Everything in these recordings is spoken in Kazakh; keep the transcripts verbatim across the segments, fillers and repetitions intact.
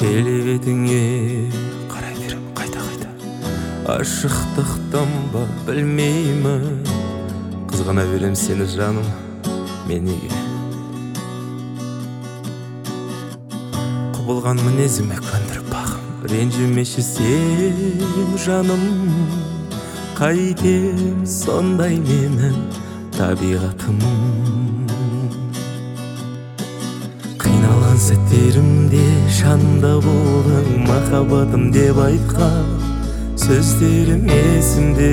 келбетіңе қарай берем қайта-қайта. Ашықтықтан ба білмеймін, қызғана берем сені жаным, мен неге? Құбылған мінезіме көндіріп бағым, ренжімеші сен жаным. Қайтем сондай менің табиғатым. Қиналған сәттерімде жанымда болдың, махаббатым деп айтқан сөздерім есімде.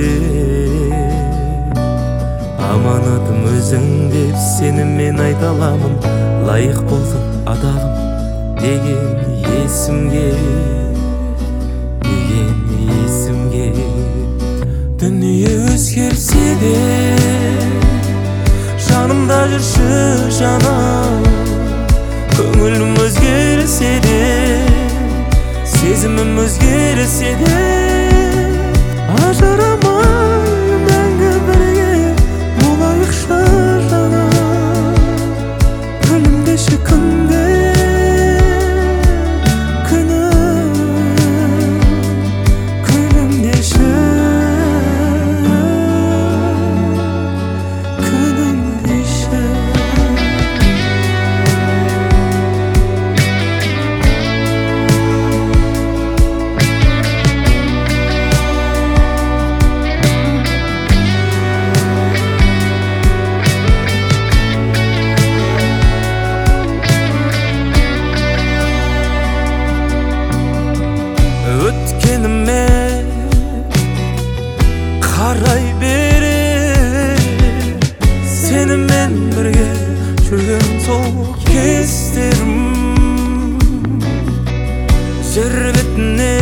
Аманатым өзің деп сені мен айта аламын, лайық болдың адалым деген есімге, деген есімге. Дүние өзгерсе де жанымда жүрші жаным, көңілім өзгерсе де, сезімім өзгерсе де, ажырамай мәңгі бірге болайықшы жаным. Күлімдеші күнде күнім, күлімдеші күнімдеші. Өткеніме қарай бере, сенімен бірге жүрген сол кездерім. Жер бетіне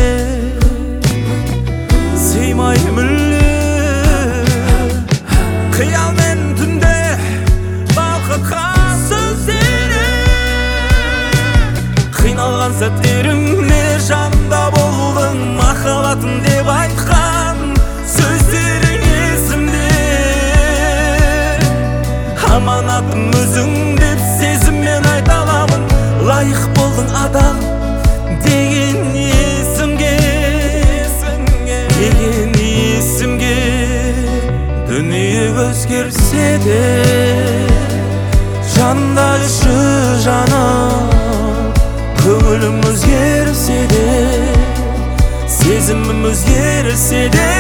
сыймай мүлде, қиялмен түнде балқытқан сөздері. Қиналған сәттерімде жанымда болдың, махаббатым деп айтқан сөздерің есімде. Аманатым өзің деп сезіммен айта аламын, лайық болдың адал деген есімге, деген есімге. Дүние өзгерсе де жанымда жүрші жаным, көңілім өзгерсе де, сезімім өзгерсе де,